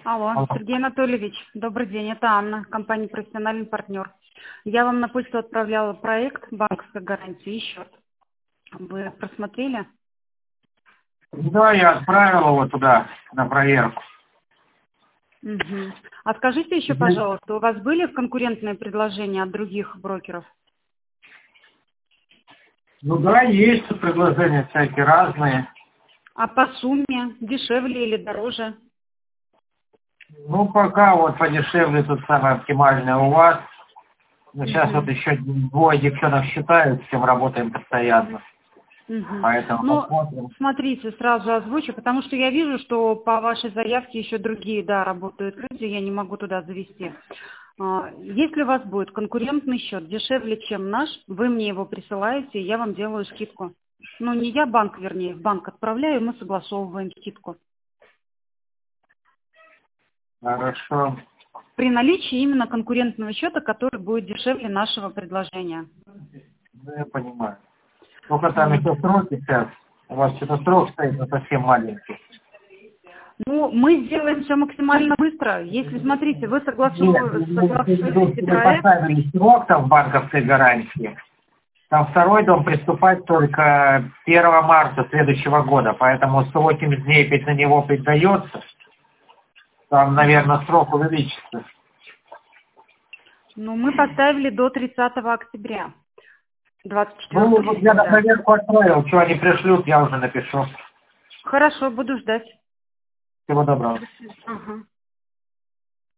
Алло, Алло. Сергей Анатольевич, добрый день, это Анна, компания «Профессиональный партнер». Я вам на почту отправляла проект банковской гарантии и счет. Вы просмотрели? Да, я отправил его туда на проверку. Угу. А скажите еще, пожалуйста, у вас были конкурентные предложения от других брокеров? Ну да, есть тут предложения всякие разные. А по сумме дешевле или дороже? Ну, пока вот подешевле тут самое оптимальное у вас. Но сейчас вот Угу. еще двое девчонок считают, с кем работаем постоянно. Угу. Поэтому Ну, посмотрим. смотрите, сразу озвучу, потому что я вижу, что по вашей заявке еще другие, да, работают люди, я не могу туда завести. Если у вас будет конкурентный счет дешевле, чем наш, вы мне его присылаете, и я вам делаю скидку. Ну, не я банк, вернее, в банк отправляю, мы согласовываем скидку. Хорошо. При наличии именно конкурентного счета, который будет дешевле нашего предложения. Ну, я понимаю. Только там Вот. еще сроки сейчас. У вас что-то срок стоит, но совсем маленький. Ну, мы сделаем все максимально быстро. Если, смотрите, вы Нет, согласуете вы проект. поставили срок там в банковской гарантии. Там второй дом приступать только 1 марта следующего года, поэтому 180 дней опять на него придается. Там, наверное, срок увеличится. Ну, мы поставили до 30 октября Ну, 24 вот я на года. проверку отправил, что они пришлют, я уже напишу. Хорошо, буду ждать. Всего доброго. Ага.